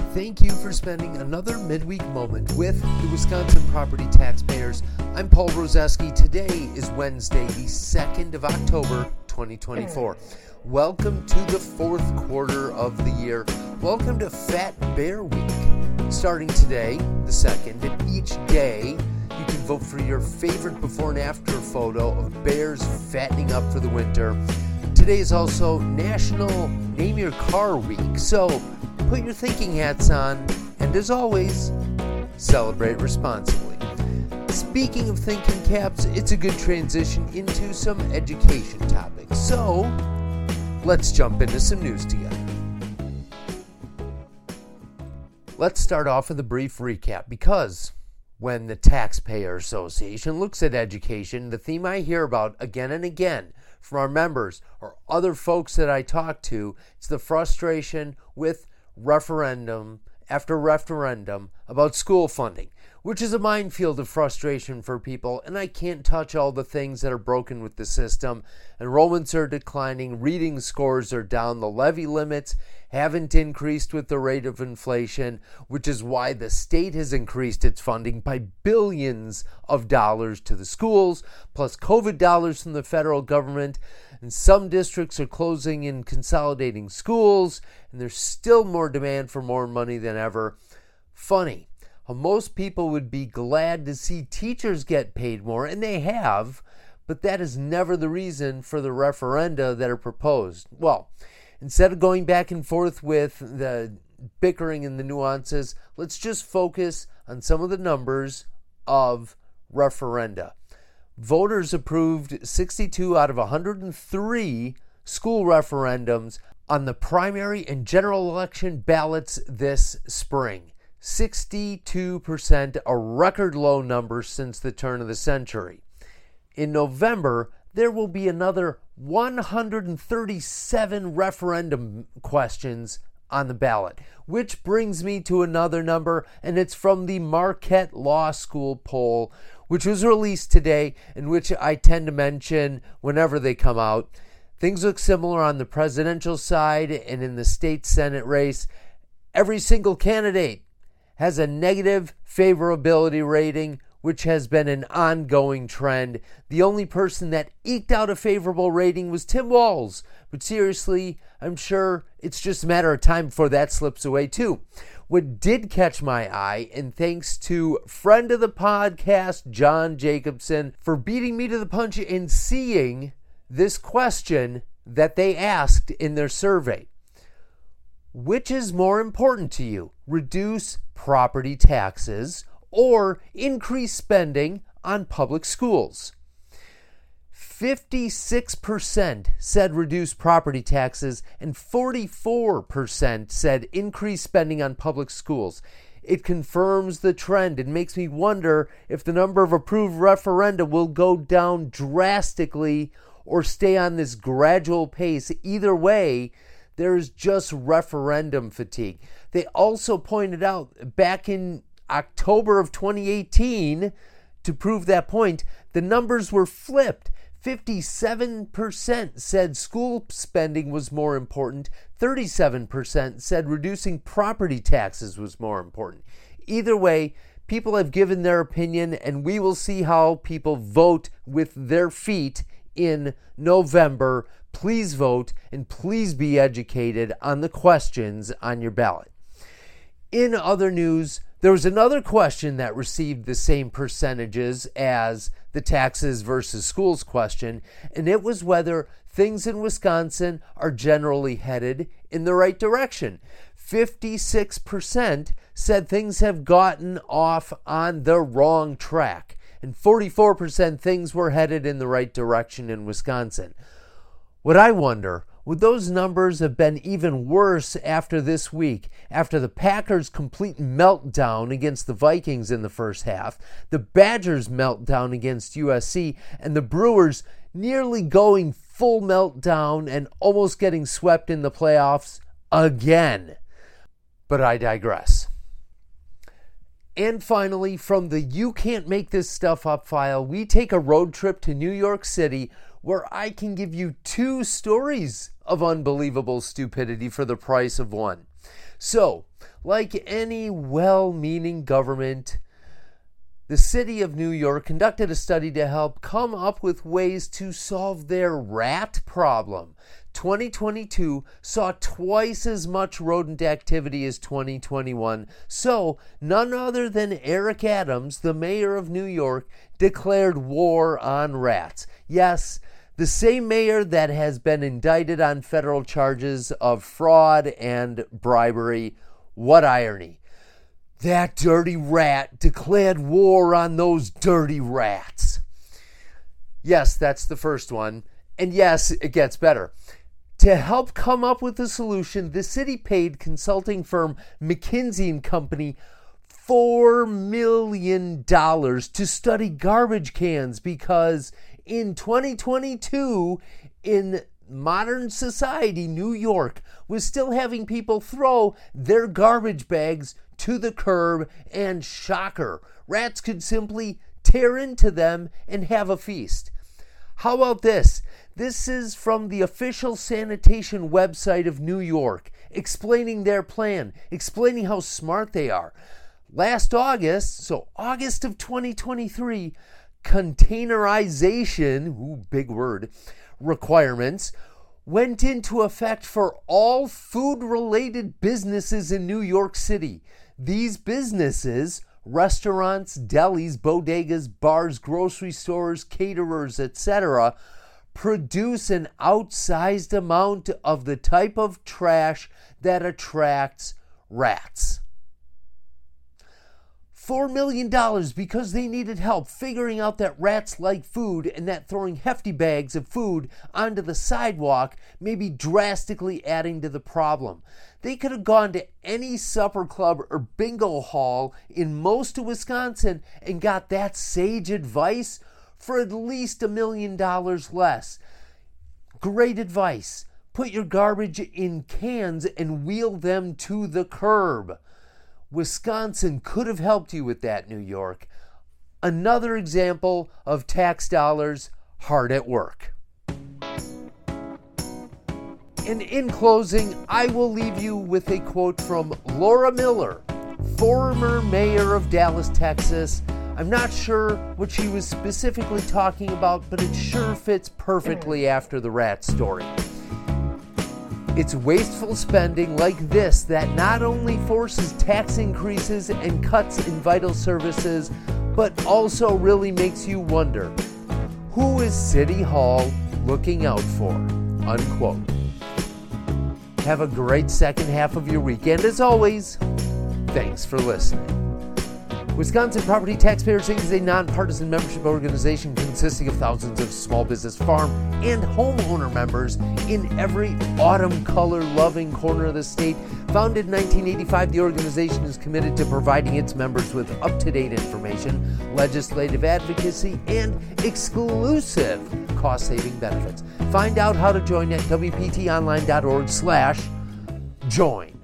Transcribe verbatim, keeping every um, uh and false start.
Thank you for spending another midweek moment with the Wisconsin Property Taxpayers. I'm Paul Rozeski. Today is Wednesday, the second of October, twenty twenty-four. Welcome to the fourth quarter of the year. Welcome to Fat Bear Week. Starting today, the second, and each day you can vote for your favorite before and after photo of bears fattening up for the winter. Today is also National Name Your Car Week, so put your thinking hats on, and as always, celebrate responsibly. Speaking of thinking caps, it's a good transition into some education topics. So, let's jump into some news together. Let's start off with a brief recap, because when the Taxpayer Association looks at education, the theme I hear about again and again from our members or other folks that I talk to, it's the frustration with referendum after referendum about school funding, which is a minefield of frustration for people, and I can't touch all the things that are broken with the system. Enrollments are declining, reading scores are down, the levy limits haven't increased with the rate of inflation, which is why the state has increased its funding by billions of dollars to the schools, plus COVID dollars from the federal government. And some districts are closing and consolidating schools, and there's still more demand for more money than ever. Funny how most people would be glad to see teachers get paid more, and they have, but that is never the reason for the referenda that are proposed. Well, instead of going back and forth with the bickering and the nuances, let's just focus on some of the numbers of referenda. Voters approved sixty-two out of one hundred three school referendums on the primary and general election ballots this spring. sixty-two percent, a record low number since the turn of the century. In November, there will be another one hundred thirty-seven referendum questions on the ballot, which brings me to another number, and it's from the Marquette Law School poll, which was released today, and which I tend to mention whenever they come out. Things look similar on the presidential side, and in the state Senate race, every single candidate has a negative favorability rating, which has been an ongoing trend. The only person that eked out a favorable rating was Tim Walz, but seriously, I'm sure it's just a matter of time before that slips away too. What did catch my eye, and thanks to friend of the podcast, John Jacobson, for beating me to the punch and seeing this question that they asked in their survey. Which is more important to you? Reduce property taxes or increase spending on public schools? fifty-six percent said reduce property taxes and forty-four percent said increase spending on public schools. It confirms the trend and makes me wonder if the number of approved referenda will go down drastically or stay on this gradual pace. Either way, there's just referendum fatigue. They also pointed out back in October of twenty eighteen, to prove that point, the numbers were flipped. fifty-seven percent said school spending was more important. thirty-seven percent said reducing property taxes was more important. Either way, people have given their opinion, and we will see how people vote with their feet in November. Please vote, and please be educated on the questions on your ballot. In other news, there was another question that received the same percentages as the taxes versus schools question, and it was whether things in Wisconsin are generally headed in the right direction. fifty-six percent said things have gotten off on the wrong track, and forty-four percent things were headed in the right direction in Wisconsin. What I wonder, would those numbers have been even worse after this week, after the Packers' complete meltdown against the Vikings in the first half, the Badgers' meltdown against U S C, and the Brewers nearly going full meltdown and almost getting swept in the playoffs again? But I digress. And finally, from the You Can't Make This Stuff Up file, we take a road trip to New York City, where I can give you two stories of unbelievable stupidity for the price of one. So, like any well-meaning government, the city of New York conducted a study to help come up with ways to solve their rat problem. twenty twenty-two saw twice as much rodent activity as twenty twenty-one, so none other than Eric Adams, the mayor of New York, declared war on rats. Yes, the same mayor that has been indicted on federal charges of fraud and bribery. What irony. That dirty rat declared war on those dirty rats. Yes, that's the first one. And yes, it gets better. To help come up with a solution, the city paid consulting firm McKinsey and Company four million dollars to study garbage cans because in twenty twenty-two, in modern society, New York was still having people throw their garbage bags to the curb, and shocker, rats could simply tear into them and have a feast. How about this? This is from the official sanitation website of New York, explaining their plan, explaining how smart they are. Last August, so August of twenty twenty-three, containerization, ooh, big word, requirements went into effect for all food-related businesses in New York City. These businesses, restaurants, delis, bodegas, bars, grocery stores, caterers, et cetera, produce an outsized amount of the type of trash that attracts rats. Four million dollars because they needed help figuring out that rats like food and that throwing hefty bags of food onto the sidewalk may be drastically adding to the problem. They could have gone to any supper club or bingo hall in most of Wisconsin and got that sage advice for at least a million dollars less. Great advice. Put your garbage in cans and wheel them to the curb. Wisconsin could have helped you with that, New York. Another example of tax dollars hard at work. And in closing, I will leave you with a quote from Laura Miller, former mayor of Dallas, Texas. I'm not sure what she was specifically talking about, but it sure fits perfectly after the rat story. It's wasteful spending like this that not only forces tax increases and cuts in vital services, but also really makes you wonder, who is City Hall looking out for? Unquote. Have a great second half of your weekend. As always, thanks for listening. Wisconsin Property Taxpayers Incorporated is a nonpartisan membership organization consisting of thousands of small business, farm, and homeowner members in every autumn color loving corner of the state. Founded in nineteen eighty-five, the organization is committed to providing its members with up-to-date information, legislative advocacy, and exclusive cost-saving benefits. Find out how to join at W P T online dot org slash join.